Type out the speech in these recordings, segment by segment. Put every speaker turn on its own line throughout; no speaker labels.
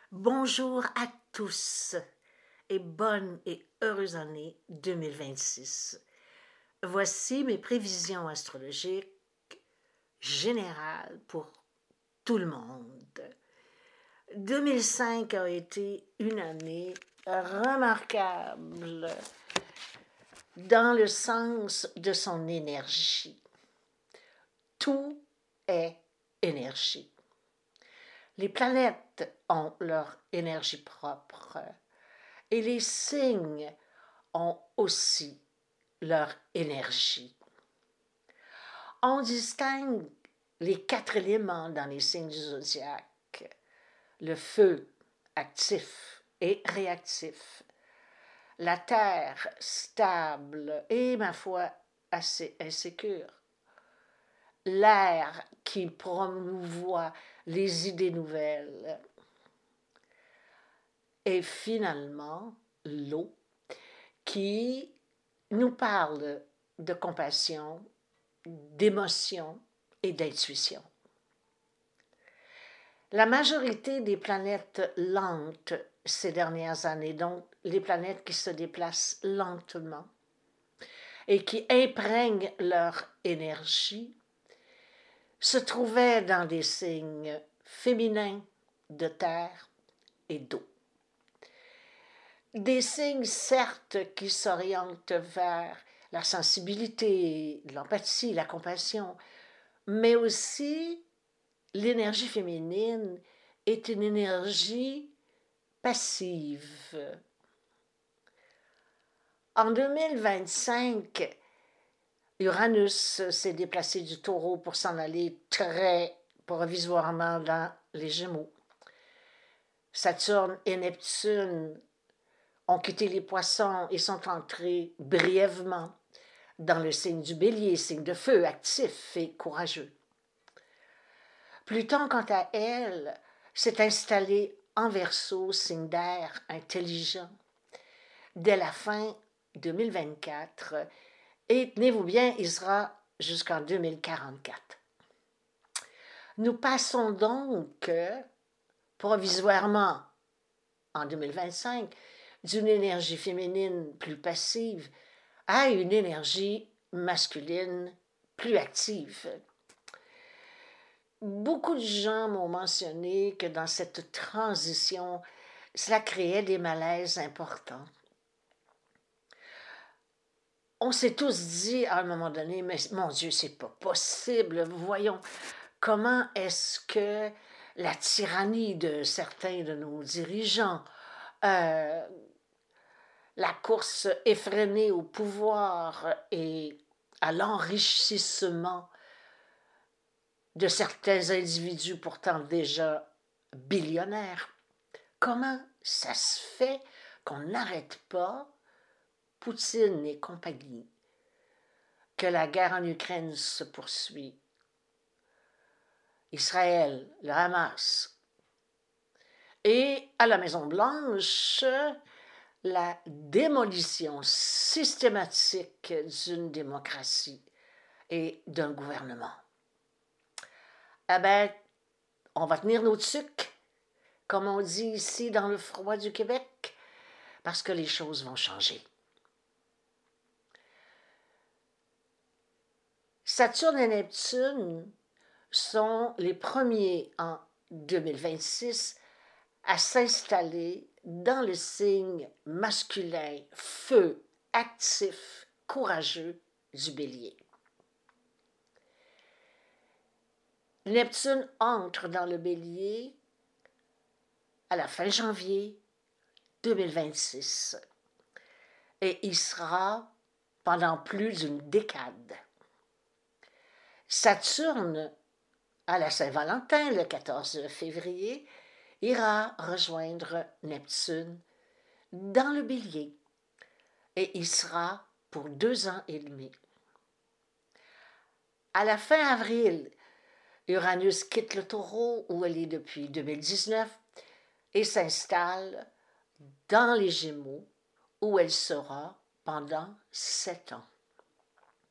Bonjour à tous et bonne et heureuse année 2026. Voici mes prévisions astrologiques générales pour tout le monde. 2005 a été une année remarquable dans le sens de son énergie. Tout est énergie. Les planètes ont leur énergie propre et les signes ont aussi leur énergie. On distingue les 4 éléments dans les signes du zodiaque. Le feu, actif et réactif. La terre, stable et, ma foi, assez insécure. L'air qui promouvoit les idées nouvelles. Et finalement, l'eau qui nous parle de compassion, d'émotion et d'intuition. La majorité des planètes lentes ces dernières années, donc les planètes qui se déplacent lentement et qui imprègnent leur énergie, se trouvaient dans des signes féminins de terre et d'eau. Des signes, certes, qui s'orientent vers la sensibilité, l'empathie, la compassion, mais aussi l'énergie féminine est une énergie passive. En 2025, Uranus s'est déplacé du Taureau pour s'en aller très provisoirement dans les Gémeaux. Saturne et Neptune ont quitté les Poissons et sont entrés brièvement dans le signe du Bélier, signe de feu, actif et courageux. Pluton, quant à elle, s'est installée en Verseau, signe d'air, intelligent, dès la fin 2024, et tenez-vous bien, il sera jusqu'en 2044. Nous passons donc, provisoirement, en 2025, d'une énergie féminine plus passive à une énergie masculine plus active. Beaucoup de gens m'ont mentionné que dans cette transition, cela créait des malaises importants. On s'est tous dit à un moment donné, mais mon Dieu, c'est pas possible. Voyons, comment est-ce que la tyrannie de certains de nos dirigeants, la course effrénée au pouvoir et à l'enrichissement de certains individus pourtant déjà billionnaires, comment ça se fait qu'on n'arrête pas Poutine et compagnie, que la guerre en Ukraine se poursuit, Israël, le Hamas, et à la Maison-Blanche, la démolition systématique d'une démocratie et d'un gouvernement. Eh bien, on va tenir nos tucs, comme on dit ici dans le froid du Québec, parce que les choses vont changer. Saturne et Neptune sont les premiers en 2026 à s'installer dans le signe masculin, feu, actif, courageux du Bélier. Neptune entre dans le Bélier à la fin janvier 2026 et y sera pendant plus d'une décade. Saturne, à la Saint-Valentin, le 14 février, ira rejoindre Neptune dans le Bélier et y sera pour 2 ans et demi. À la fin avril, Uranus quitte le Taureau où elle est depuis 2019 et s'installe dans les Gémeaux où elle sera pendant 7 ans.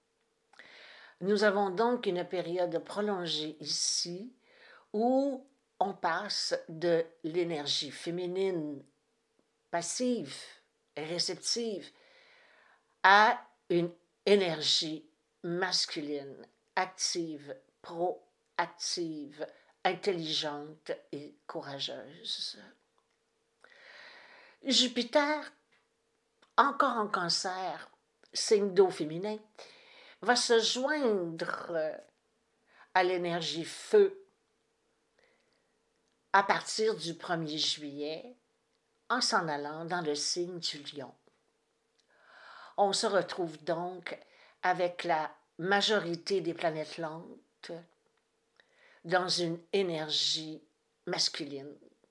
Nous avons donc une période prolongée ici où on passe de l'énergie féminine passive et réceptive à une énergie masculine, active, proactive, intelligente et courageuse. Jupiter, encore en Cancer, signe d'eau féminin, va se joindre à l'énergie feu à partir du 1er juillet en s'en allant dans le signe du Lion. On se retrouve donc avec la majorité des planètes lentes dans une énergie masculine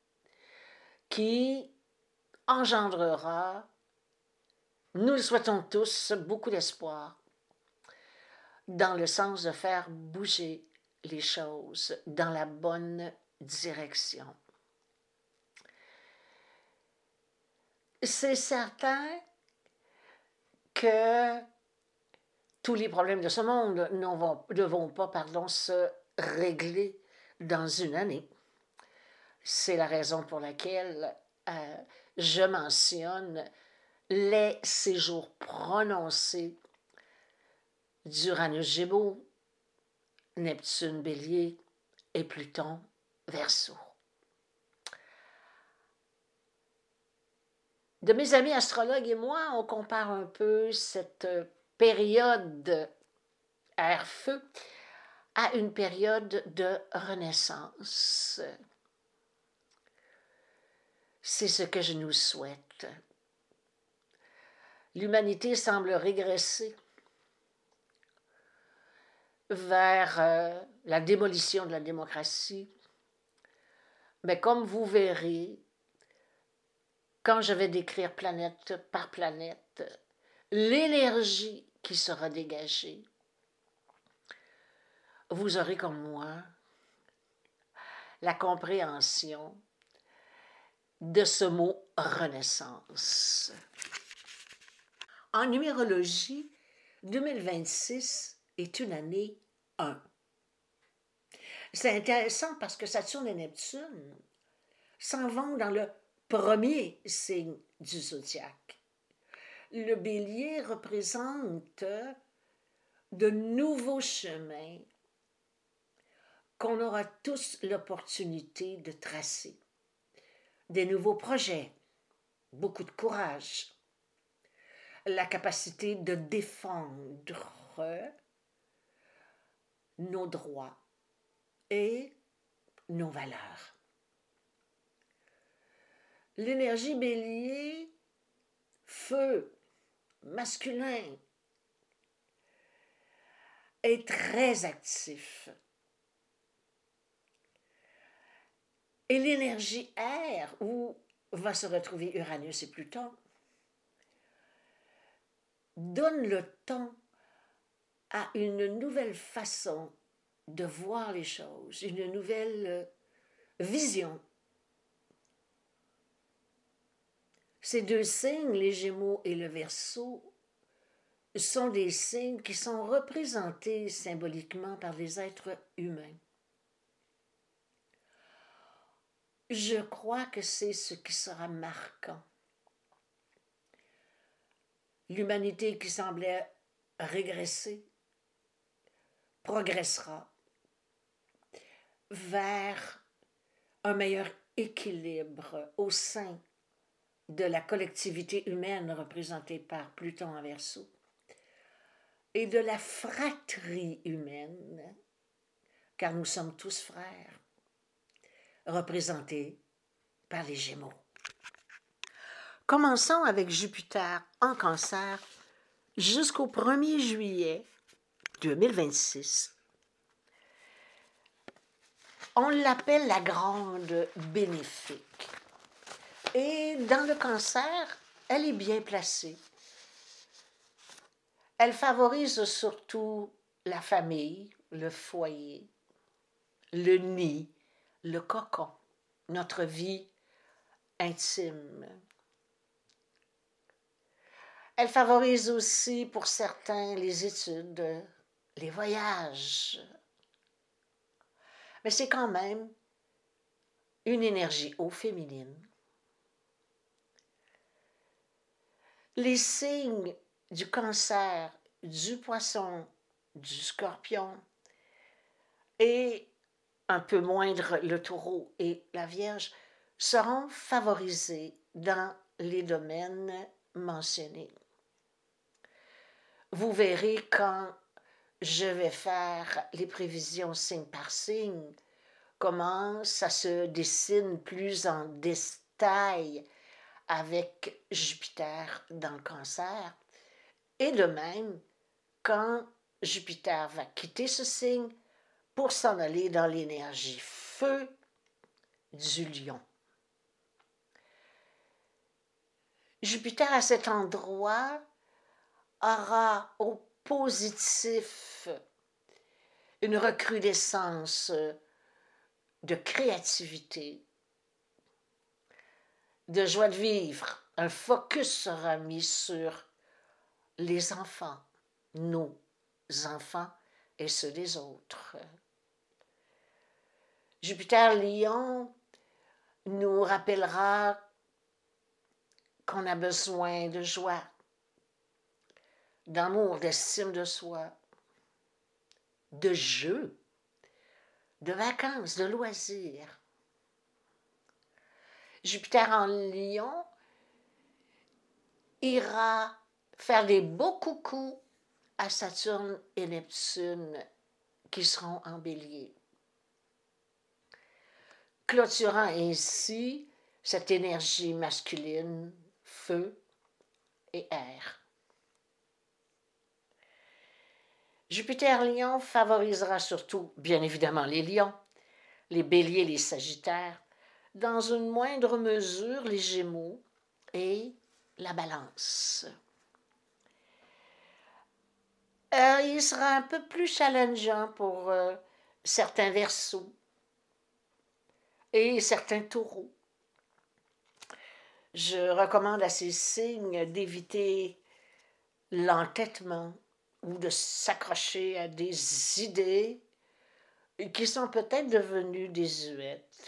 qui engendrera, nous le souhaitons tous, beaucoup d'espoir dans le sens de faire bouger les choses dans la bonne direction. C'est certain que tous les problèmes de ce monde ne vont pas se régler dans une année. C'est la raison pour laquelle je mentionne les séjours prononcés d'Uranus Gémeaux, Neptune Bélier et Pluton Verseau. De mes amis astrologues et moi, on compare un peu cette période air-feu à une période de renaissance. C'est ce que je nous souhaite. L'humanité semble régresser vers la démolition de la démocratie. Mais comme vous verrez, quand je vais décrire planète par planète, l'énergie qui sera dégagée, vous aurez comme moi la compréhension de ce mot renaissance. En numérologie, 2026 est une année 1. C'est intéressant parce que Saturne et Neptune s'en vont dans le premier signe du zodiaque. Le Bélier représente de nouveaux chemins qu'on aura tous l'opportunité de tracer. Des nouveaux projets, beaucoup de courage, la capacité de défendre nos droits et nos valeurs. L'énergie Bélier, feu, masculin, est très actif. Et l'énergie air, où va se retrouver Uranus et Pluton, donne le temps à une nouvelle façon de voir les choses, une nouvelle vision. Ces deux signes, les Gémeaux et le Verseau, sont des signes qui sont représentés symboliquement par les êtres humains. Je crois que c'est ce qui sera marquant. L'humanité qui semblait régresser progressera vers un meilleur équilibre au sein de la collectivité humaine représentée par Pluton en Verseau et de la fratrie humaine, car nous sommes tous frères, représentés par les Gémeaux. Commençons avec Jupiter en Cancer jusqu'au 1er juillet 2026. On l'appelle la grande bénéfique. Et dans le Cancer, elle est bien placée. Elle favorise surtout la famille, le foyer, le nid, le cocon, notre vie intime. Elle favorise aussi pour certains les études, les voyages. Mais c'est quand même une énergie eau féminine. Les signes du Cancer, du Poisson, du Scorpion et un peu moindre le Taureau et la Vierge seront favorisés dans les domaines mentionnés. Vous verrez quand je vais faire les prévisions signe par signe, comment ça se dessine plus en détail avec Jupiter dans le Cancer. Et de même, quand Jupiter va quitter ce signe pour s'en aller dans l'énergie feu du Lion. Jupiter à cet endroit aura au positif une recrudescence de créativité, de joie de vivre. Un focus sera mis sur les enfants, nos enfants et ceux des autres. Jupiter Lion nous rappellera qu'on a besoin de joie, d'amour, d'estime de soi, de jeu, de vacances, de loisirs. Jupiter en Lion ira faire des beaux coucous à Saturne et Neptune qui seront en Bélier, clôturant ainsi cette énergie masculine, feu et air. Jupiter Lion favorisera surtout, bien évidemment, les Lions, les Béliers, les Sagittaires, dans une moindre mesure les Gémeaux et la Balance. Il sera un peu plus challengeant pour certains Verseaux et certains Taureaux. Je recommande à ces signes d'éviter l'entêtement ou de s'accrocher à des idées qui sont peut-être devenues désuètes.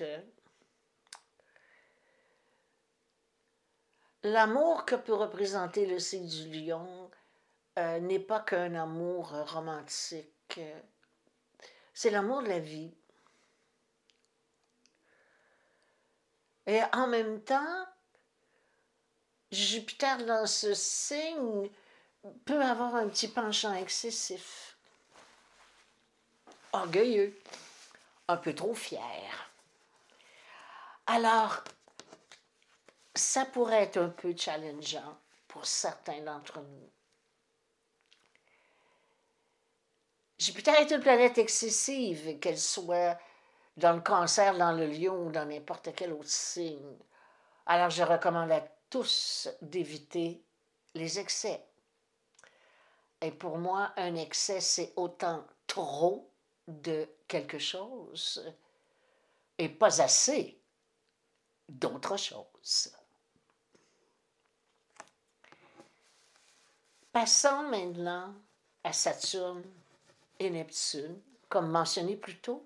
L'amour que peut représenter le signe du Lion n'est pas qu'un amour romantique. C'est l'amour de la vie. Et en même temps, Jupiter dans ce signe peut avoir un petit penchant excessif, orgueilleux, un peu trop fier. Alors, ça pourrait être un peu challengeant pour certains d'entre nous. Jupiter est une planète excessive, qu'elle soit dans le Cancer, dans le Lion ou dans n'importe quel autre signe. Alors, je recommande à tous d'éviter les excès. Et pour moi, un excès, c'est autant trop de quelque chose et pas assez d'autre chose. Passons maintenant à Saturne et Neptune, comme mentionné plus tôt.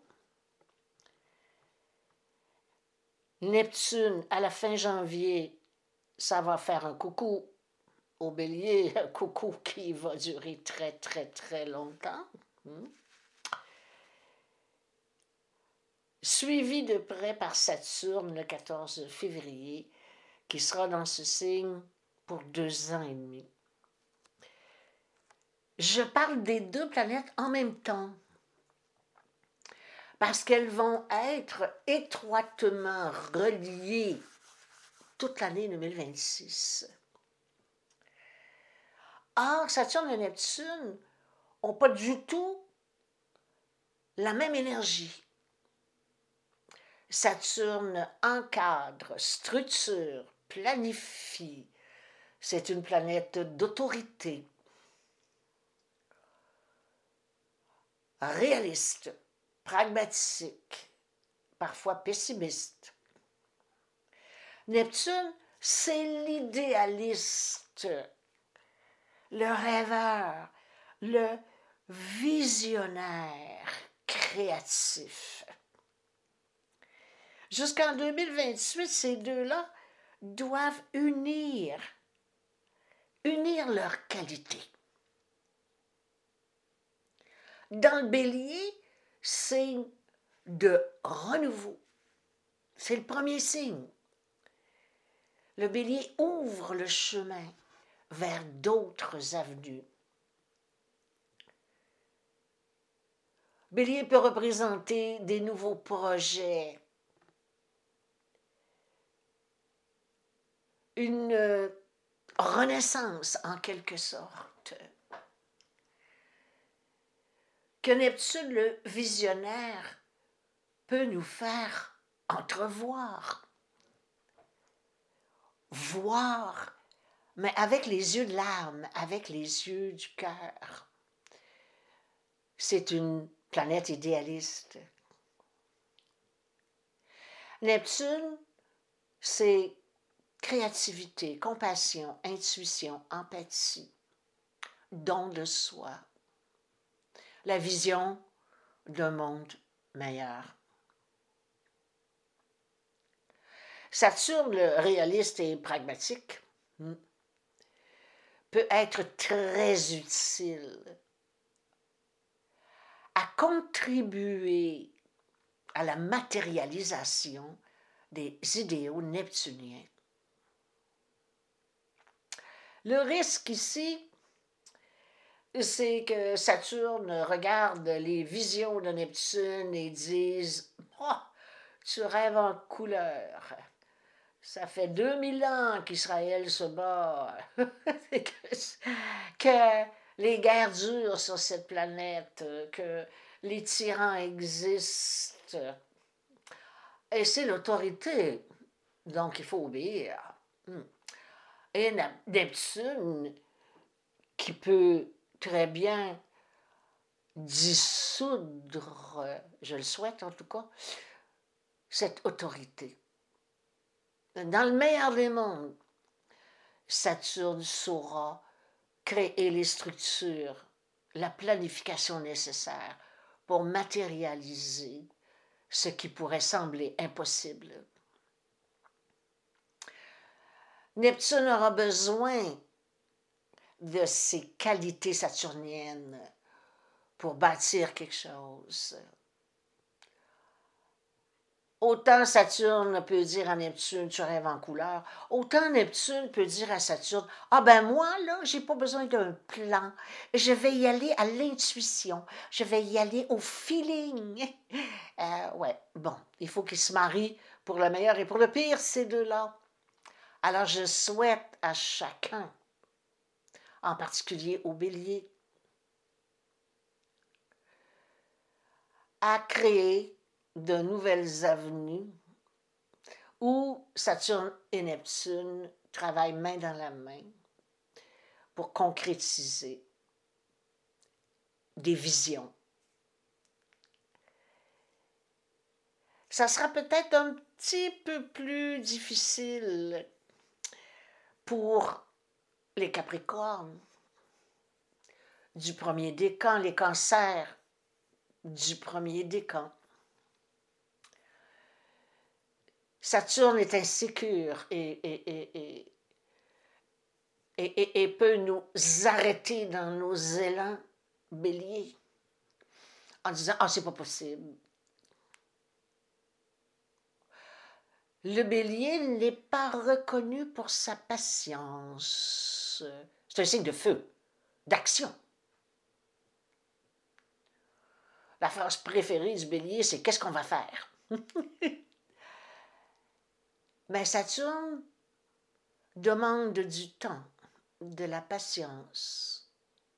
Neptune, à la fin janvier, ça va faire un coucou au Bélier, un coucou qui va durer très, très, très longtemps. Suivi de près par Saturne le 14 février, qui sera dans ce signe pour 2 ans et demi. Je parle des deux planètes en même temps, parce qu'elles vont être étroitement reliées toute l'année 2026. Or, Saturne et Neptune n'ont pas du tout la même énergie. Saturne encadre, structure, planifie. C'est une planète d'autorité, réaliste, pragmatique, parfois pessimiste. Neptune, c'est l'idéaliste, le rêveur, le visionnaire créatif. Jusqu'en 2028, ces deux-là doivent unir leurs qualités. Dans le bélier, signe de renouveau. C'est le premier signe. Le bélier ouvre le chemin vers d'autres avenues. Bélier peut représenter des nouveaux projets, une renaissance en quelque sorte. Que Neptune, le visionnaire, peut nous faire entrevoir, voir, mais avec les yeux de l'âme, avec les yeux du cœur. C'est une planète idéaliste. Neptune, c'est créativité, compassion, intuition, empathie, don de soi, la vision d'un monde meilleur. Saturne, le réaliste et pragmatique, peut être très utile à contribuer à la matérialisation des idéaux neptuniens. Le risque ici, c'est que Saturne regarde les visions de Neptune et dise « Oh, tu rêves en couleur. Ça fait 2000 ans qu'Israël se bat, que les guerres durent sur cette planète, que les tyrans existent. Et c'est l'autorité, donc il faut obéir. Et Neptune, qui peut très bien dissoudre, je le souhaite en tout cas, cette autorité. Dans le meilleur des mondes, Saturne saura créer les structures, la planification nécessaire pour matérialiser ce qui pourrait sembler impossible. Neptune aura besoin de ces qualités saturniennes pour bâtir quelque chose. Autant Saturne peut dire à Neptune, tu rêves en couleur, autant Neptune peut dire à Saturne, ah ben moi, là, j'ai pas besoin d'un plan, je vais y aller à l'intuition, je vais y aller au feeling. Ouais, bon, il faut qu'ils se marient pour le meilleur et pour le pire, ces deux-là. Alors je souhaite à chacun, en particulier au bélier, à créer de nouvelles avenues où Saturne et Neptune travaillent main dans la main pour concrétiser des visions. Ça sera peut-être un petit peu plus difficile pour les Capricornes du premier décan, les Cancers du premier décan. Saturne est insécure et peut nous arrêter dans nos élans béliers en disant « Ah, c'est pas possible ». Le bélier n'est pas reconnu pour sa patience. C'est un signe de feu, d'action. La phrase préférée du bélier, c'est « Qu'est-ce qu'on va faire ?» Mais Saturne demande du temps, de la patience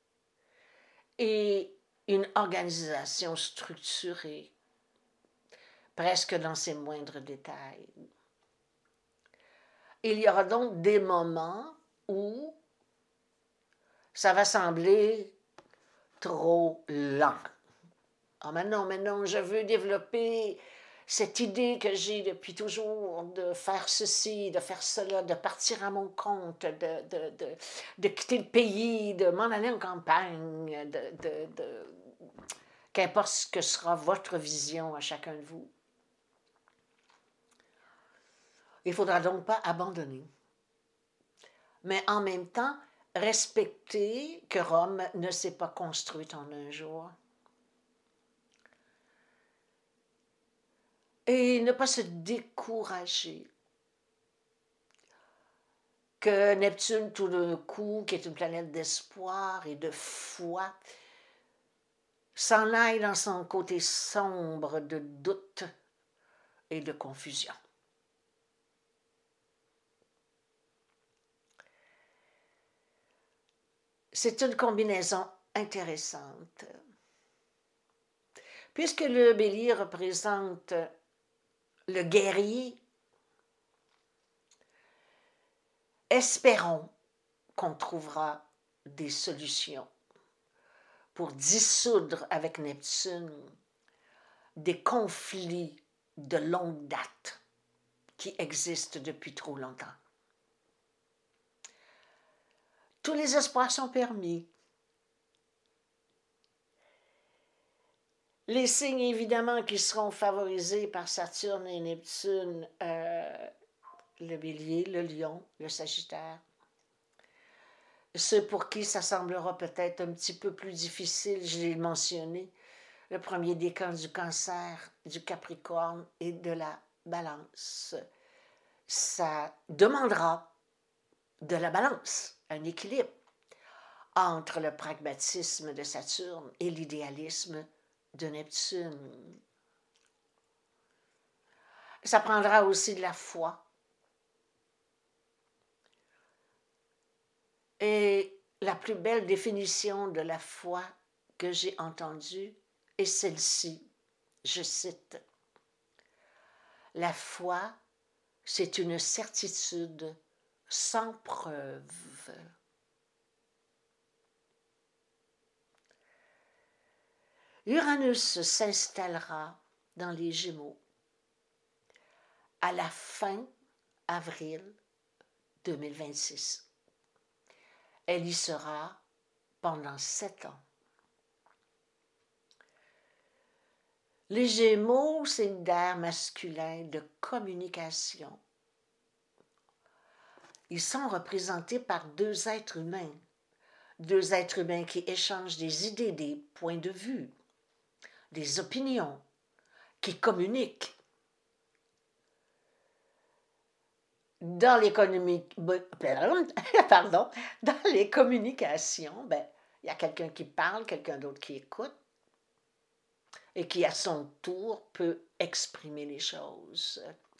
et une organisation structurée, presque dans ses moindres détails. Il y aura donc des moments où ça va sembler trop lent. Ah, mais non, je veux développer cette idée que j'ai depuis toujours de faire ceci, de faire cela, de partir à mon compte, de quitter le pays, de m'en aller en campagne, qu'importe ce que sera votre vision à chacun de vous. Il ne faudra donc pas abandonner. Mais en même temps, respecter que Rome ne s'est pas construite en un jour. Et ne pas se décourager. Que Neptune, tout d'un coup, qui est une planète d'espoir et de foi, s'en aille dans son côté sombre de doute et de confusion. C'est une combinaison intéressante. Puisque le bélier représente le guerrier, espérons qu'on trouvera des solutions pour dissoudre avec Neptune des conflits de longue date qui existent depuis trop longtemps. Tous les espoirs sont permis. Les signes, évidemment, qui seront favorisés par Saturne et Neptune, le bélier, le lion, le sagittaire. Ceux pour qui ça semblera peut-être un petit peu plus difficile, je l'ai mentionné, le premier décan du cancer, du capricorne et de la balance. Ça demandera de la balance, un équilibre entre le pragmatisme de Saturne et l'idéalisme de Neptune. Ça prendra aussi de la foi. Et la plus belle définition de la foi que j'ai entendue est celle-ci, je cite, « La foi, c'est une certitude sans preuve. » Uranus s'installera dans les Gémeaux à la fin avril 2026. Elle y sera pendant 7 ans. Les Gémeaux, c'est une ère masculin de communication. Ils sont représentés par 2 êtres humains. 2 êtres humains qui échangent des idées, des points de vue, des opinions, qui communiquent. Dans les communications, il y a quelqu'un qui parle, quelqu'un d'autre qui écoute, et qui, à son tour, peut exprimer les choses.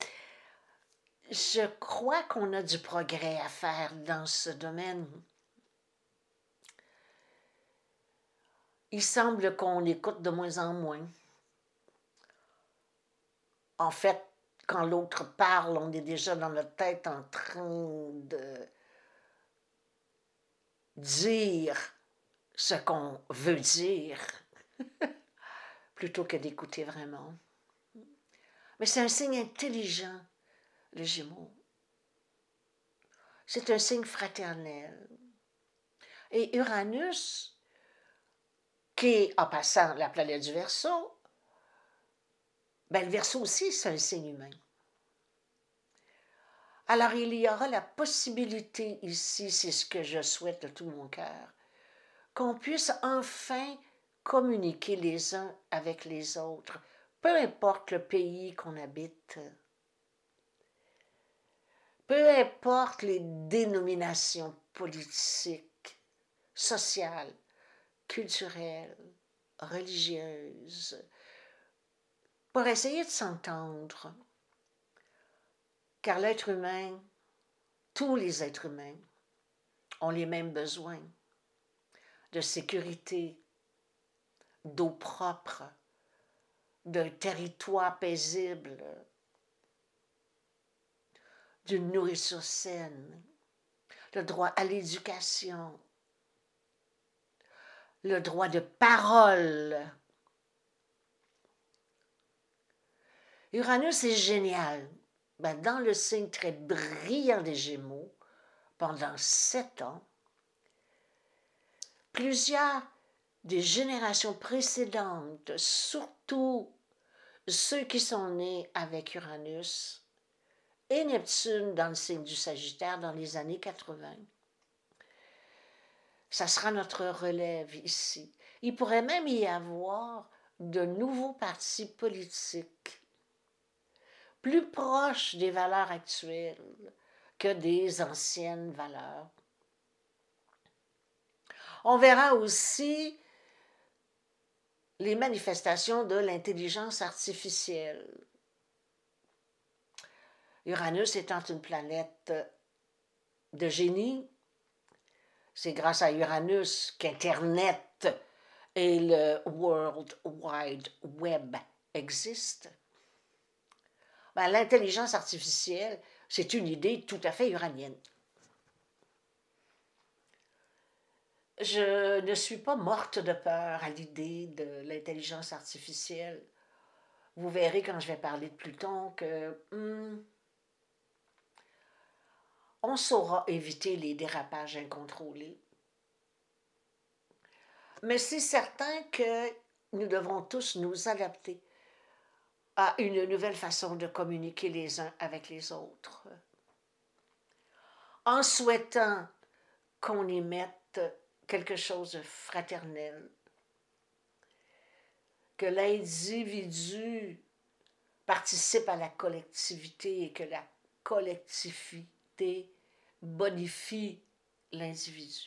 Je crois qu'on a du progrès à faire dans ce domaine. Il semble qu'on écoute de moins en moins. En fait, quand l'autre parle, on est déjà dans notre tête en train de dire ce qu'on veut dire, plutôt que d'écouter vraiment. Mais c'est un signe intelligent, le Gémeaux. C'est un signe fraternel. Et Uranus, qui est, en passant, la planète du Verseau, le Verseau aussi, c'est un signe humain. Alors, il y aura la possibilité ici, c'est ce que je souhaite de tout mon cœur, qu'on puisse enfin communiquer les uns avec les autres, peu importe le pays qu'on habite, peu importe les dénominations politiques, sociales, culturelles, religieuses, pour essayer de s'entendre. Car l'être humain, tous les êtres humains, ont les mêmes besoins de sécurité, d'eau propre, d'un territoire paisible, d'une nourriture saine, le droit à l'éducation, le droit de parole. Uranus est génial. Dans le signe très brillant des Gémeaux, pendant 7 ans, plusieurs des générations précédentes, surtout ceux qui sont nés avec Uranus, et Neptune dans le signe du Sagittaire dans les années 80. Ça sera notre relève ici. Il pourrait même y avoir de nouveaux partis politiques plus proches des valeurs actuelles que des anciennes valeurs. On verra aussi les manifestations de l'intelligence artificielle. Uranus étant une planète de génie, c'est grâce à Uranus qu'Internet et le World Wide Web existent. Ben, l'intelligence artificielle, c'est une idée tout à fait uranienne. Je ne suis pas morte de peur à l'idée de l'intelligence artificielle. Vous verrez quand je vais parler de Pluton que on saura éviter les dérapages incontrôlés. Mais c'est certain que nous devrons tous nous adapter à une nouvelle façon de communiquer les uns avec les autres, en souhaitant qu'on y mette quelque chose de fraternel, que l'individu participe à la collectivité et que la collectivité bonifie l'individu.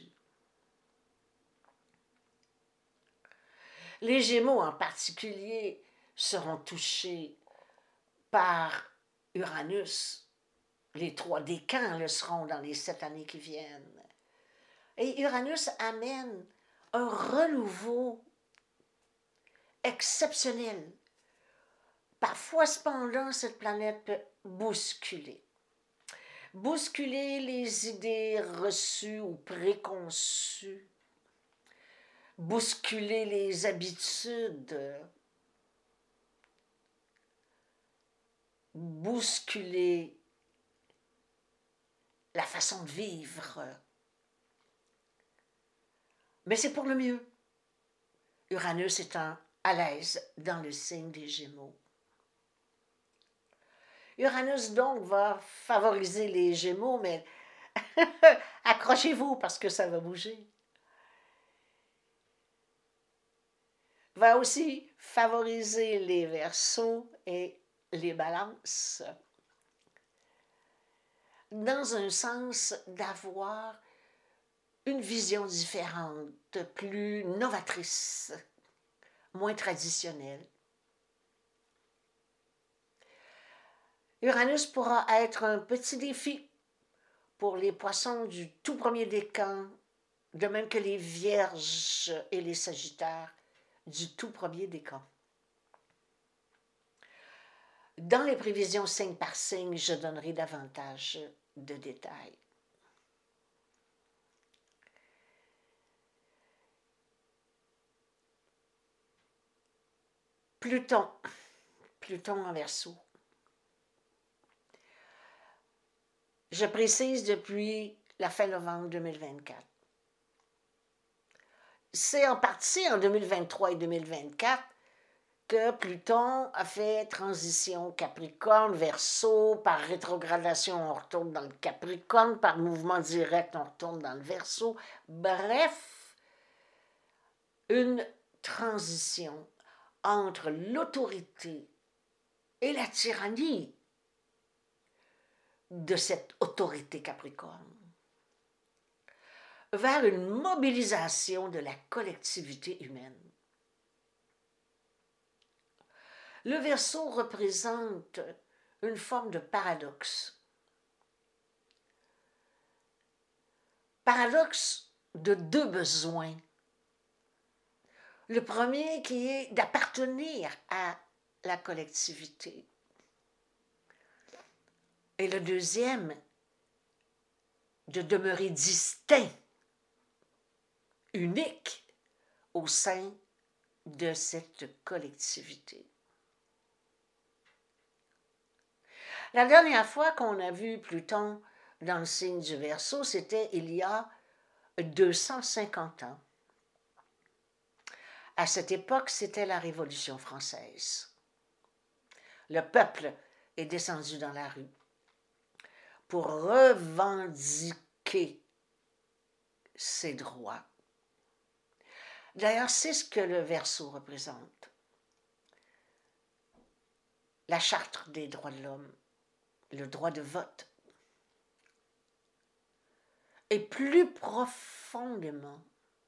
Les Gémeaux en particulier seront touchés par Uranus. Les 3 décans le seront dans les 7 années qui viennent. Et Uranus amène un renouveau exceptionnel. Parfois, cependant, cette planète peut bousculer. Bousculer les idées reçues ou préconçues. Bousculer les habitudes. Bousculer la façon de vivre. Mais c'est pour le mieux. Uranus étant à l'aise dans le signe des Gémeaux. Uranus donc va favoriser les Gémeaux, mais accrochez-vous parce que ça va bouger. Va aussi favoriser les Verseaux et les Balances, dans un sens d'avoir une vision différente, plus novatrice, moins traditionnelle. Uranus pourra être un petit défi pour les poissons du tout premier décan, de même que les Vierges et les Sagittaires du tout premier décan. Dans les prévisions signe par signe, je donnerai davantage de détails. Pluton en Verseau. Je précise depuis la fin novembre 2024. C'est en partie en 2023 et 2024 que Pluton a fait transition Capricorne, Verseau, par rétrogradation on retourne dans le Capricorne, par mouvement direct on retourne dans le Verseau. Bref, une transition entre l'autorité et la tyrannie de cette autorité Capricorne vers une mobilisation de la collectivité humaine. Le Verseau représente une forme de paradoxe. Paradoxe de 2 besoins. Le premier qui est d'appartenir à la collectivité. Et le deuxième, de demeurer distinct, unique au sein de cette collectivité. La dernière fois qu'on a vu Pluton dans le signe du Verseau, c'était il y a 250 ans. À cette époque, c'était la Révolution française. Le peuple est descendu dans la rue. pour revendiquer ses droits. D'ailleurs, c'est ce que le Verseau représente. La Charte des droits de l'homme, le droit de vote, et plus profondément,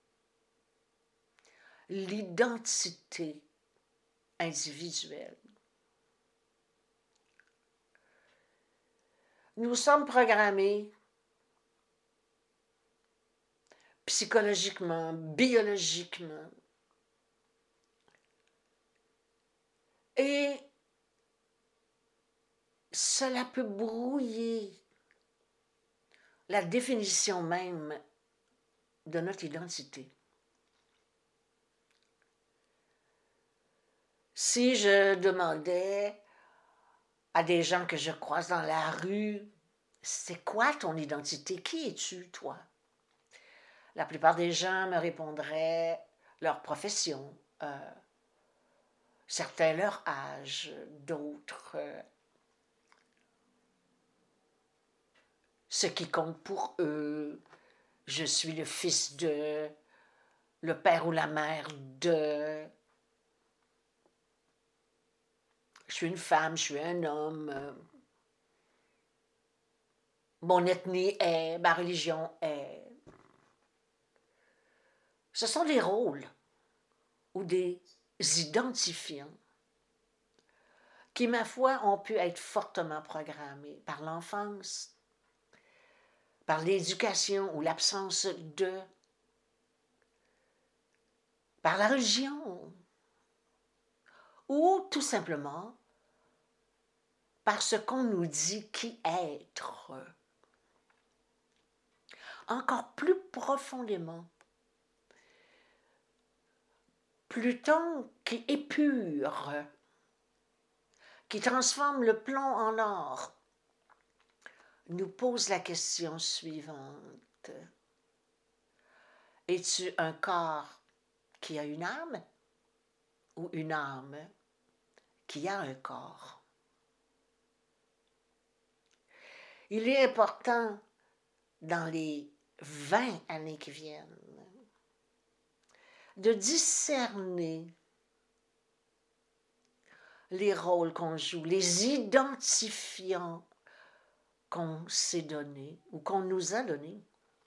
l'identité individuelle. Nous sommes programmés psychologiquement, biologiquement, et cela peut brouiller la définition même de notre identité. Si je demandais à des gens que je croise dans la rue, c'est quoi ton identité? Qui es-tu, toi? La plupart des gens me répondraient leur profession, certains leur âge, d'autres ce qui compte pour eux. Je suis le fils de, le père ou la mère de, je suis une femme, je suis un homme, mon ethnie est, ma religion est. Ce sont des rôles ou des identifiants qui, ma foi, ont pu être fortement programmés par l'enfance, par l'éducation ou l'absence de, par la religion, ou tout simplement par ce qu'on nous dit qui être. Encore plus profondément, Pluton qui épure, qui transforme le plomb en or, nous pose la question suivante. Es-tu un corps qui a une âme ou une âme qui a un corps? Il est important dans les 20 années qui viennent de discerner les rôles qu'on joue, les identifiants qu'on s'est donnés ou qu'on nous a donnés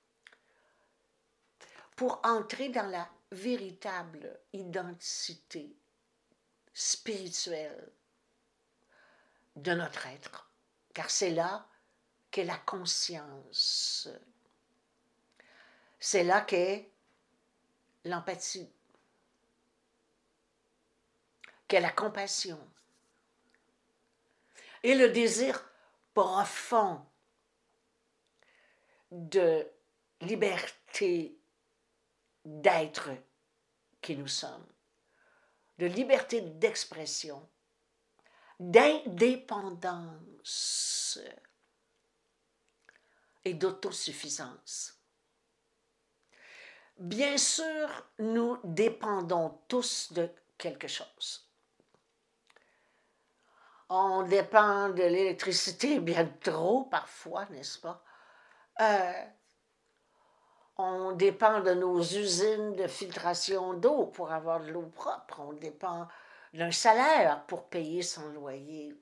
pour entrer dans la véritable identité spirituelle de notre être. Car c'est là qu'est la conscience. C'est là qu'est l'empathie, qu'est la compassion et le désir profond de liberté d'être qui nous sommes, de liberté d'expression, d'indépendance et d'autosuffisance. Bien sûr, nous dépendons tous de quelque chose. On dépend de l'électricité bien trop parfois, n'est-ce pas? On dépend de nos usines de filtration d'eau pour avoir de l'eau propre. On dépend d'un salaire pour payer son loyer.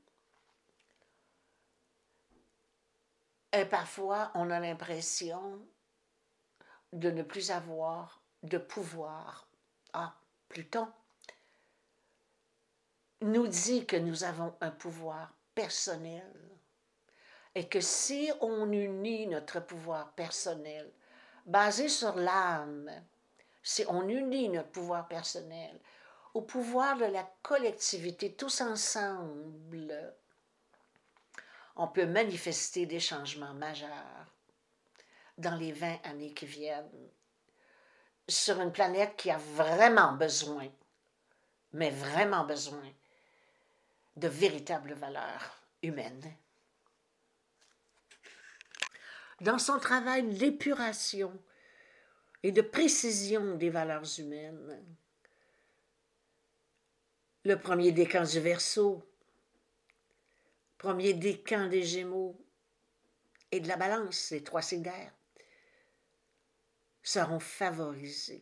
Et parfois, on a l'impression de ne plus avoir de pouvoir. Ah, Pluton nous dit que nous avons un pouvoir personnel et que si on unit notre pouvoir personnel basé sur l'âme, si on unit notre pouvoir personnel au pouvoir de la collectivité, tous ensemble, on peut manifester des changements majeurs dans les 20 années qui viennent sur une planète qui a vraiment besoin, mais vraiment besoin, de véritables valeurs humaines. Dans son travail d'épuration et de précision des valeurs humaines, le premier décan du Verseau, premier décan des Gémeaux, et de la balance, les 3 signes d'air, seront favorisés.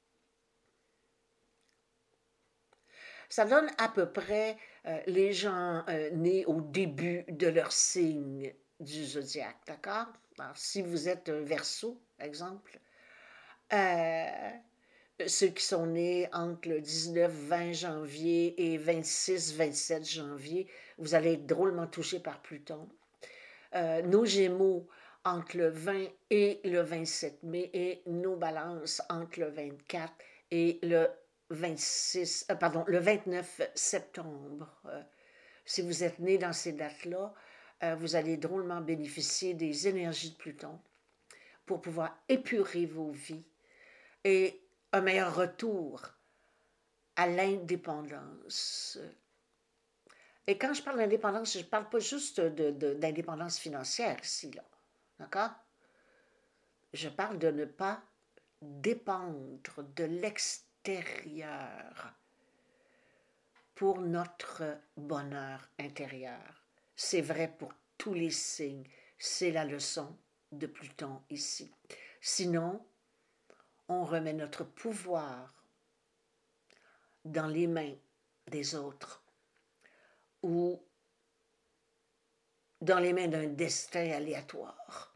Ça donne à peu près les gens nés au début de leur signe du zodiaque, d'accord? Alors, si vous êtes un Verseau, exemple, euh, ceux qui sont nés entre le 19-20 janvier et 26-27 janvier, vous allez être drôlement touchés par Pluton. Nos Gémeaux entre le 20 et le 27 mai et nos Balances entre le 24 et le 29 septembre. Si vous êtes né dans ces dates-là, vous allez drôlement bénéficier des énergies de Pluton pour pouvoir épurer vos vies et un meilleur retour à l'indépendance. Et quand je parle d'indépendance, je ne parle pas juste d'indépendance financière ici, là. D'accord? Je parle de ne pas dépendre de l'extérieur pour notre bonheur intérieur. C'est vrai pour tous les signes. C'est la leçon de Pluton ici. Sinon, on remet notre pouvoir dans les mains des autres ou dans les mains d'un destin aléatoire.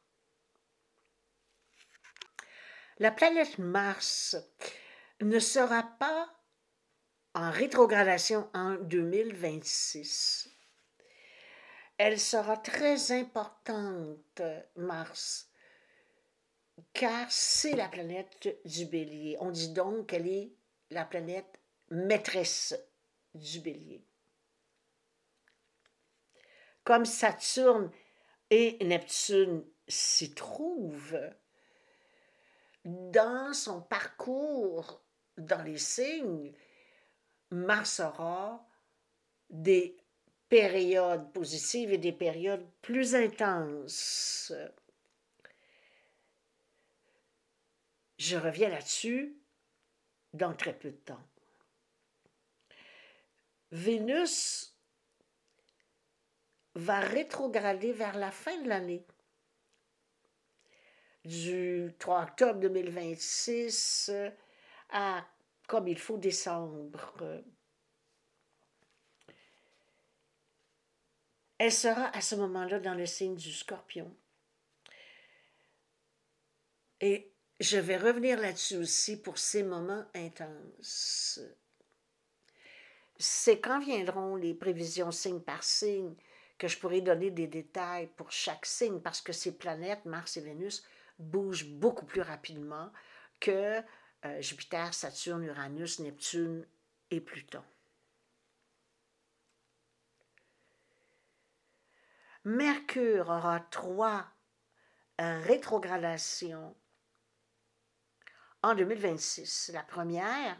La planète Mars ne sera pas en rétrogradation en 2026. Elle sera très importante, Mars, car c'est la planète du Bélier. On dit donc qu'elle est la planète maîtresse du Bélier. Comme Saturne et Neptune s'y trouvent, dans son parcours dans les signes, Mars aura des périodes positives et des périodes plus intenses. Je reviens là-dessus dans très peu de temps. Vénus va rétrograder vers la fin de l'année. Du 3 octobre 2026 à, comme il faut, décembre. Elle sera à ce moment-là dans le signe du Scorpion. Et je vais revenir là-dessus aussi pour ces moments intenses. C'est quand viendront les prévisions signe par signe que je pourrai donner des détails pour chaque signe, parce que ces planètes, Mars et Vénus, bougent beaucoup plus rapidement que Jupiter, Saturne, Uranus, Neptune et Pluton. Mercure aura 3 rétrogradations en 2026. La première,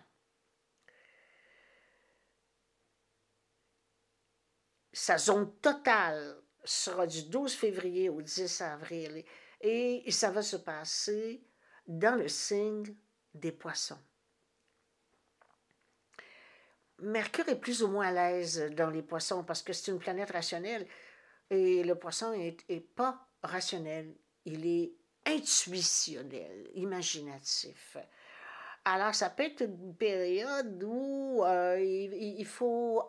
sa zone totale sera du 12 février au 10 avril et ça va se passer dans le signe des Poissons. Mercure est plus ou moins à l'aise dans les Poissons parce que c'est une planète rationnelle et le Poisson n'est pas rationnel, il est intuitionnel, imaginatif. Alors, ça peut être une période où il faut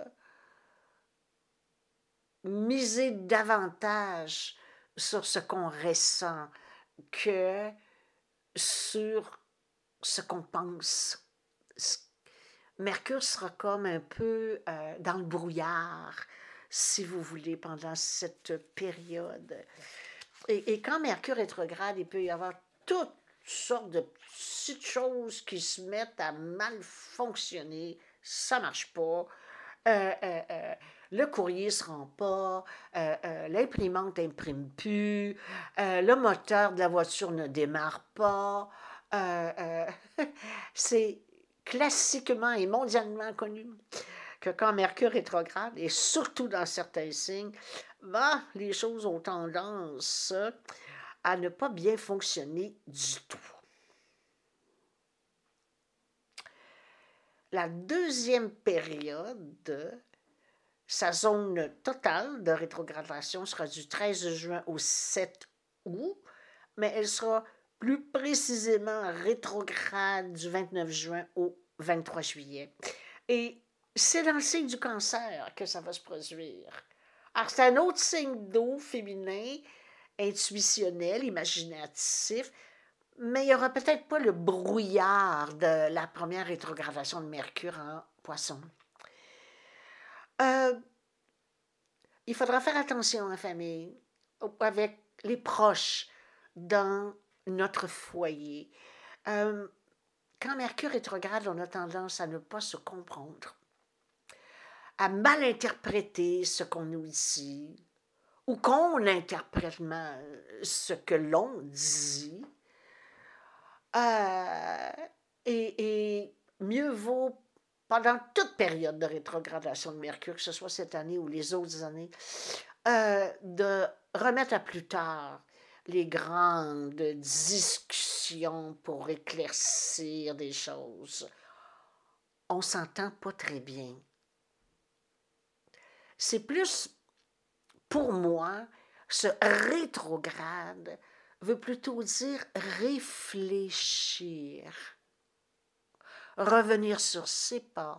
miser davantage sur ce qu'on ressent que sur ce qu'on pense. Mercure sera comme un peu dans le brouillard, si vous voulez, pendant cette période. Et quand Mercure rétrograde, il peut y avoir toutes sortes de petites choses qui se mettent à mal fonctionner. Ça ne marche pas. Le courrier ne se rend pas, l'imprimante n'imprime plus, le moteur de la voiture ne démarre pas. C'est classiquement et mondialement connu que quand Mercure rétrograde, et surtout dans certains signes, les choses ont tendance à ne pas bien fonctionner du tout. La deuxième période Sa zone totale de rétrogradation sera du 13 juin au 7 août, mais elle sera plus précisément rétrograde du 29 juin au 23 juillet. Et c'est dans le signe du cancer que ça va se produire. Alors, c'est un autre signe d'eau féminin, intuitionnel, imaginatif, mais il n'y aura peut-être pas le brouillard de la première rétrogradation de Mercure en Poisson. Il faudra faire attention en famille, avec les proches, dans notre foyer. Quand Mercure rétrograde, on a tendance à ne pas se comprendre, à mal interpréter ce qu'on nous dit, ou qu'on interprète mal ce que l'on dit. Et mieux vaut, pendant toute période de rétrogradation de Mercure, que ce soit cette année ou les autres années, de remettre à plus tard les grandes discussions pour éclaircir des choses. On s'entend pas très bien. C'est plus, pour moi, ce rétrograde veut plutôt dire réfléchir, revenir sur ses pas,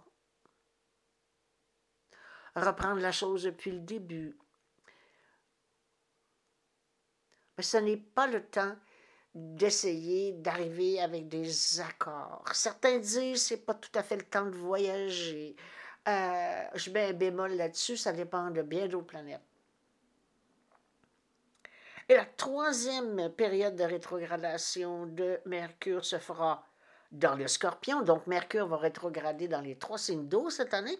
reprendre la chose depuis le début. Mais ce n'est pas le temps d'essayer d'arriver avec des accords. Certains disent que ce n'est pas tout à fait le temps de voyager. Je mets un bémol là-dessus, ça dépend de bien d'autres planètes. Et la troisième période de rétrogradation de Mercure se fera dans le Scorpion. Donc, Mercure va rétrograder dans les 3 signes d'eau cette année.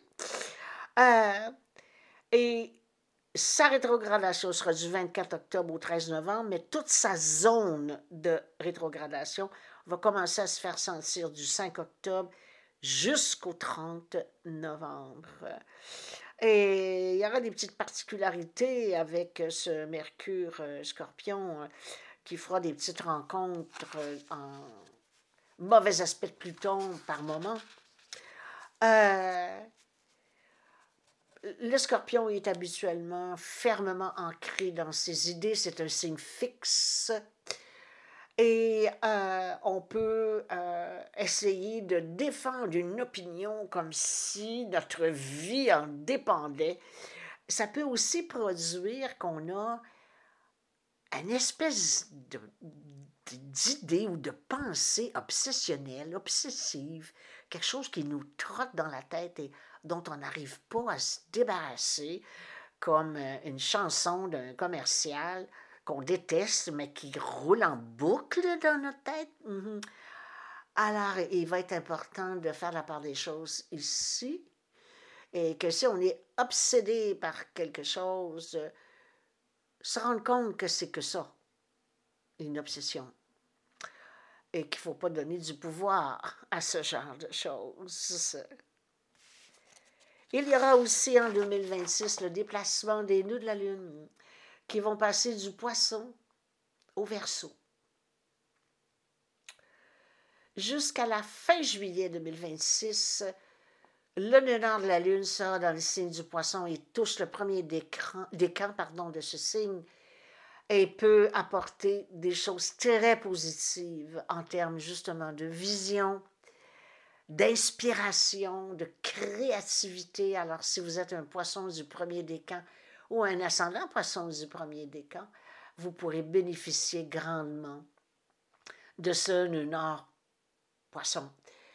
Et sa rétrogradation sera du 24 octobre au 13 novembre, mais toute sa zone de rétrogradation va commencer à se faire sentir du 5 octobre jusqu'au 30 novembre. Et il y aura des petites particularités avec ce Mercure Scorpion qui fera des petites rencontres en mauvais aspect de Pluton par moment. Le Scorpion est habituellement fermement ancré dans ses idées, c'est un signe fixe. Et on peut essayer de défendre une opinion comme si notre vie en dépendait. Ça peut aussi produire qu'on a une espèce d'idée ou de pensée obsessionnelle, obsessive, quelque chose qui nous trotte dans la tête et dont on n'arrive pas à se débarrasser, comme une chanson d'un commercial qu'on déteste, mais qui roule en boucle dans notre tête. Alors, il va être important de faire la part des choses ici, et que si on est obsédé par quelque chose, se rendre compte que c'est que ça, une obsession, et qu'il ne faut pas donner du pouvoir à ce genre de choses. Il y aura aussi en 2026 le déplacement des nœuds de la Lune qui vont passer du Poisson au Verseau. Jusqu'à la fin juillet 2026, le nœud nord de la Lune sera dans le signe du Poisson et touche le premier décan de ce signe et peut apporter des choses très positives en termes justement de vision, d'inspiration, de créativité. Alors, si vous êtes un Poisson du premier décan ou un ascendant Poisson du premier décan, vous pourrez bénéficier grandement de ce nœud nord Poisson.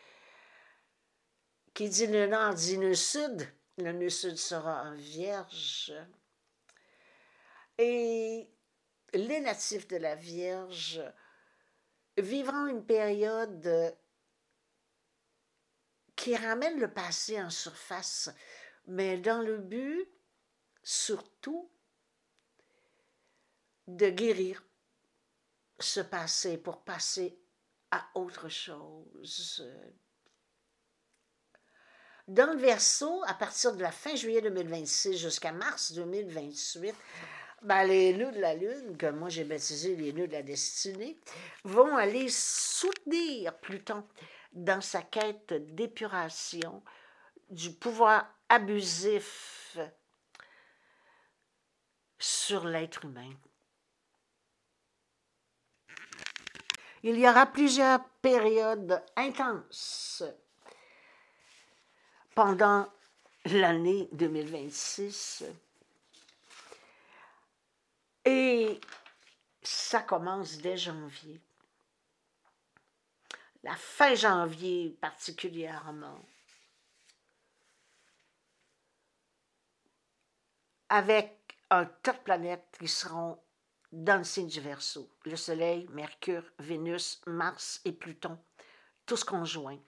Qui dit nœud nord dit nœud sud. Le nœud sud sera en Vierge. Et les natifs de la Vierge vivront une période qui ramène le passé en surface, mais dans le but, surtout, de guérir ce passé pour passer à autre chose. Dans le Verseau, à partir de la fin juillet 2026 jusqu'à mars 2028, les nœuds de la Lune, que moi j'ai baptisé les nœuds de la destinée, vont aller soutenir Pluton dans sa quête d'épuration du pouvoir abusif sur l'être humain. Il y aura plusieurs périodes intenses pendant l'année 2026 et ça commence dès janvier. La fin janvier particulièrement, avec un tas de planètes qui seront dans le signe du Verseau. Le Soleil, Mercure, Vénus, Mars et Pluton, tous conjoints.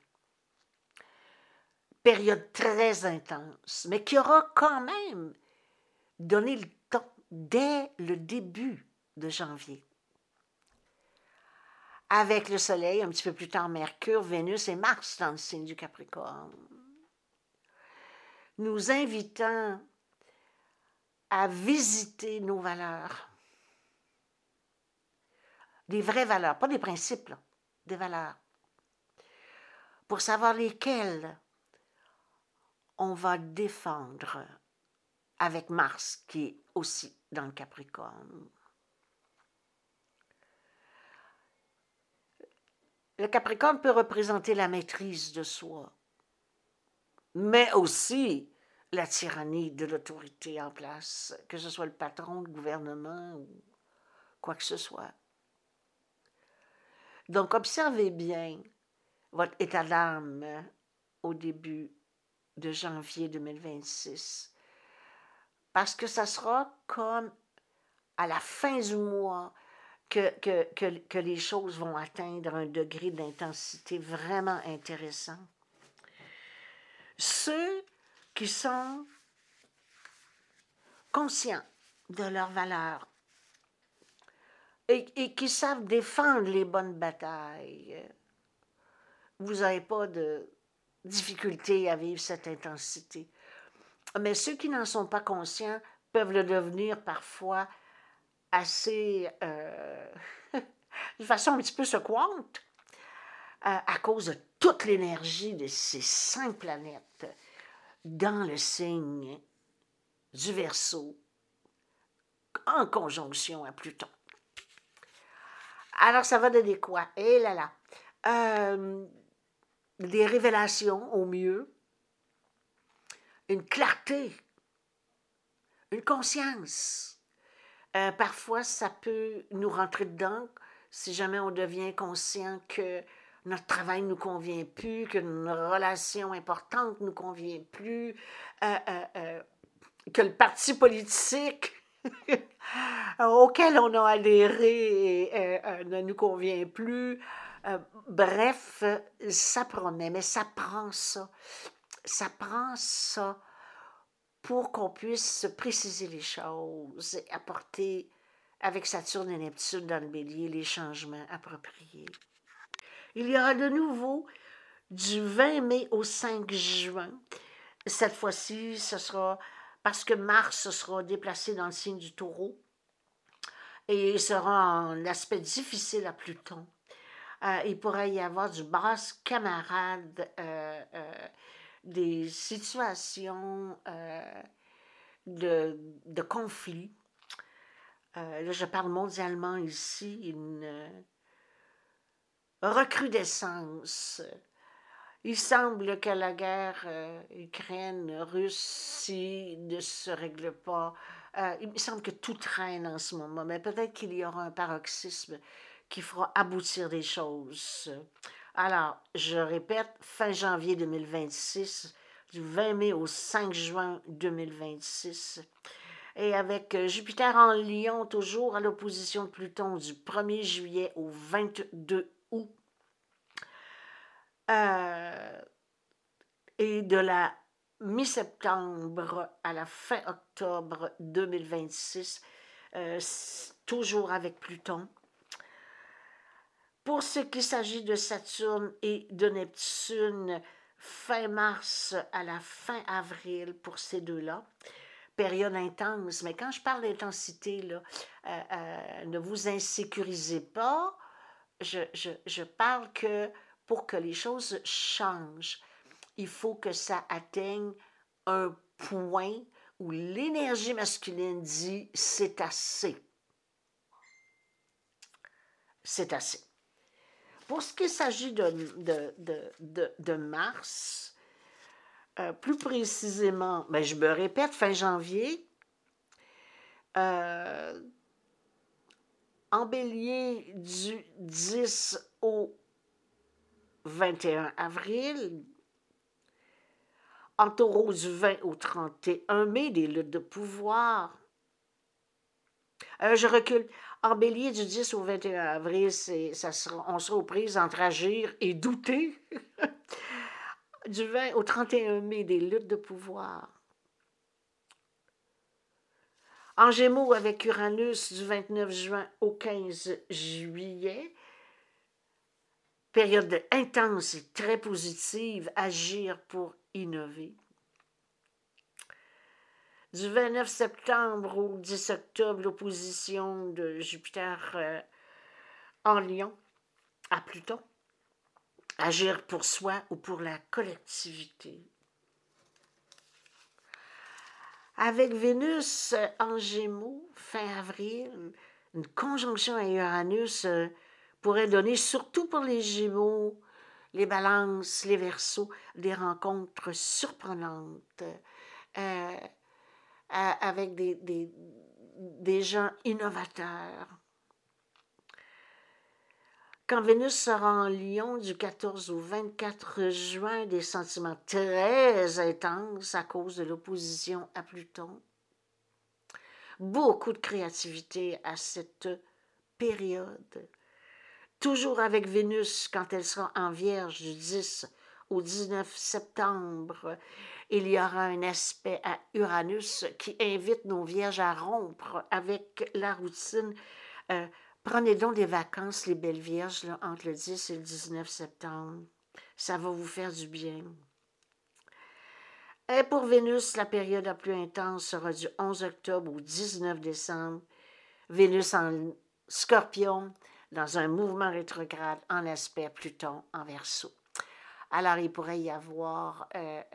Période très intense, mais qui aura quand même donné le temps dès le début de janvier. Avec le Soleil, un petit peu plus tard Mercure, Vénus et Mars dans le signe du Capricorne. Nous invitant à visiter nos valeurs. Des vraies valeurs, pas des principes, là, des valeurs. Pour savoir lesquelles on va défendre avec Mars, qui est aussi dans le Capricorne. Le Capricorne peut représenter la maîtrise de soi, mais aussi la tyrannie de l'autorité en place, que ce soit le patron, le gouvernement ou quoi que ce soit. Donc, observez bien votre état d'âme au début de janvier 2026, parce que ça sera comme à la fin du mois que les choses vont atteindre un degré d'intensité vraiment intéressant. Ceux qui sont conscients de leurs valeurs et qui savent défendre les bonnes batailles, vous n'avez pas de difficulté à vivre cette intensité. Mais ceux qui n'en sont pas conscients peuvent le devenir parfois assez, de façon un petit peu secouante, à cause de toute l'énergie de ces 5 planètes dans le signe du Verseau, en conjonction à Pluton. Alors, ça va donner quoi? Eh là là! Des révélations au mieux, une clarté, une conscience. Parfois, ça peut nous rentrer dedans si jamais on devient conscient que notre travail ne nous convient plus, que une relation importante ne nous convient plus, que le parti politique auquel on a adhéré ne nous convient plus. Bref, ça promet, mais ça prend ça. Ça prend ça pour qu'on puisse préciser les choses et apporter, avec Saturne et Neptune dans le Bélier, les changements appropriés. Il y aura de nouveau du 20 mai au 5 juin. Cette fois-ci, ce sera parce que Mars sera déplacé dans le signe du Taureau et il sera en aspect difficile à Pluton. Il pourrait y avoir du basse camarade, des situations de conflit. Là, je parle mondialement ici, une recrudescence. Il semble que la guerre Ukraine-Russie ne se règle pas. Il me semble que tout traîne en ce moment, mais peut-être qu'il y aura un paroxysme qui fera aboutir des choses. Alors, je répète, fin janvier 2026, du 20 mai au 5 juin 2026, et avec Jupiter en Lion, toujours à l'opposition de Pluton, du 1er juillet au 22 août, et de la mi-septembre à la fin octobre 2026, toujours avec Pluton. Pour ce qui s'agit de Saturne et de Neptune, fin mars à la fin avril pour ces deux-là, période intense. Mais quand je parle d'intensité, là, ne vous insécurisez pas. Je parle que pour que les choses changent, il faut que ça atteigne un point où l'énergie masculine dit « c'est assez ». C'est assez. Pour ce qui s'agit de Mars, plus précisément, ben je me répète, fin janvier, en Bélier du 10 au 21 avril, en Taureau du 20 au 31 mai, des luttes de pouvoir. Je recule. En Bélier, du 10 au 21 avril, on sera aux prises entre agir et douter. Du 20 au 31 mai, des luttes de pouvoir. En Gémeaux, avec Uranus, du 29 juin au 15 juillet, période intense et très positive, agir pour innover. Du 29 septembre au 10 octobre, l'opposition de Jupiter en Lion à Pluton. Agir pour soi ou pour la collectivité. Avec Vénus en Gémeaux, fin avril, une conjonction à Uranus pourrait donner, surtout pour les Gémeaux, les Balances, les Verseaux, des rencontres surprenantes avec des gens innovateurs. Quand Vénus sera en Lion du 14 au 24 juin, des sentiments très intenses à cause de l'opposition à Pluton. Beaucoup de créativité à cette période. Toujours avec Vénus, quand elle sera en Vierge du 10 au 19 septembre, il y aura un aspect à Uranus qui invite nos Vierges à rompre avec la routine. Prenez donc des vacances, les belles Vierges, là, entre le 10 et le 19 septembre. Ça va vous faire du bien. Et pour Vénus, la période la plus intense sera du 11 octobre au 19 décembre. Vénus en Scorpion, dans un mouvement rétrograde en aspect Pluton en Verseau. Alors, il pourrait y avoir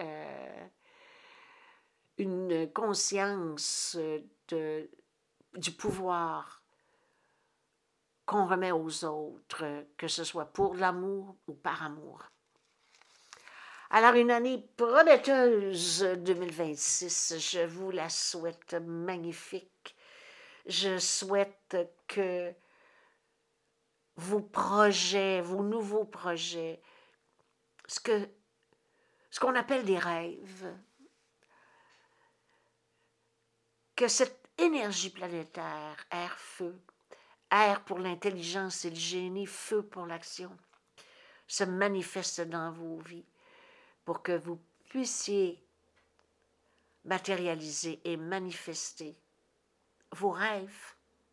une conscience du pouvoir qu'on remet aux autres, que ce soit pour l'amour ou par amour. Alors, une année prometteuse 2026, je vous la souhaite magnifique. Je souhaite que vos projets, vos nouveaux projets, ce qu'on appelle des rêves, que cette énergie planétaire, air-feu, air pour l'intelligence et le génie, feu pour l'action, se manifeste dans vos vies pour que vous puissiez matérialiser et manifester vos rêves.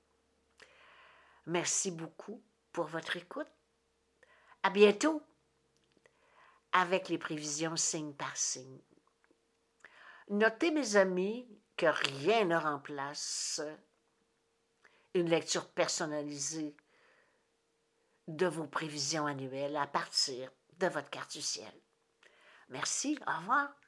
Merci beaucoup pour votre écoute. À bientôt avec les prévisions signe par signe. Notez, mes amis, que rien ne remplace une lecture personnalisée de vos prévisions annuelles à partir de votre carte du ciel. Merci, au revoir.